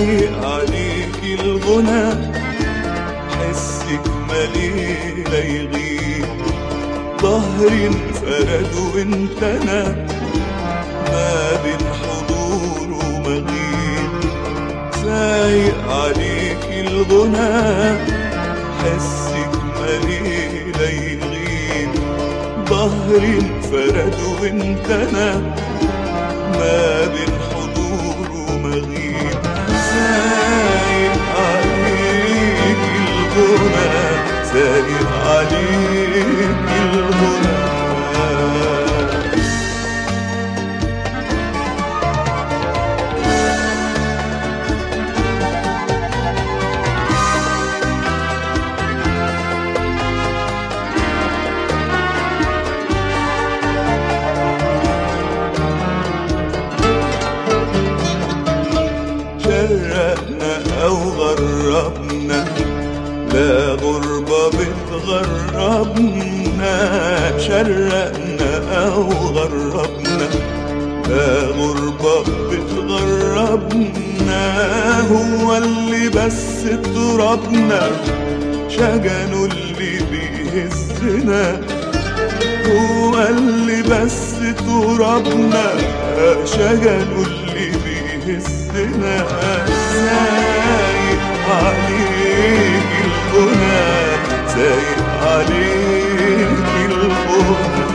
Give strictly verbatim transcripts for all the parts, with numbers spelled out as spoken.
سايق عليك الغنى، حسك مليل يغيب، ظهري انفرد وانت انا ما بين حضور ومغيب. سايق عليك الغنى، حسك مليل يغيب، ظهري انفرد وانت انا ما بين حضور ومغيب. سايق عليك الغنى، سايق عليك الغنى. شرقنا أو غربنا، لا غربة بتغربنا. شرقنا أو غربنا، لا غربة بتغربنا. هو اللي بس ترابنا شجنه اللي بيهزنا، هو اللي بس ترابنا شجنه اللي بيهزنا. سايق عليك الغنى، سايق عليك الغنى.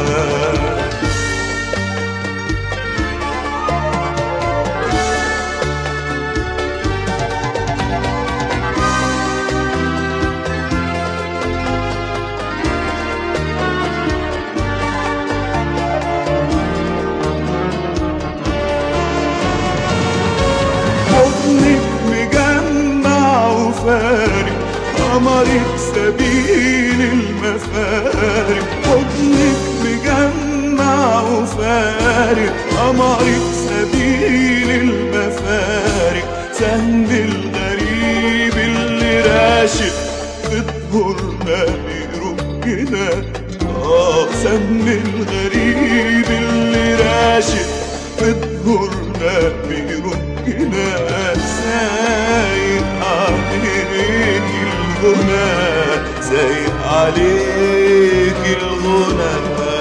حضنك مجمع وفارق، قمرك سبيل المفارق. حضنك مجمع وفارق، قمرك سبيل المفارق. سهم الغريب اللي راشق بتهرنا بيركنا. اه سهم الغريب اللي راشق بتهرنا بيركنا. سايق عليك الغنى، سايق عليك الغنى.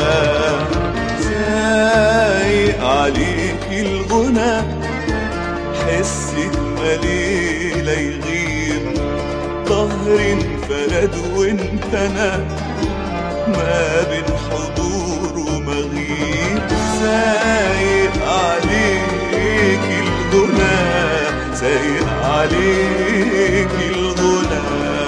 سايق عليك الغنى، حسك مليل يغيب، ظهري انفرد وانت انا ما بين حضور ومغيب. سايق عليك الغنى، سايق عليك الغنى.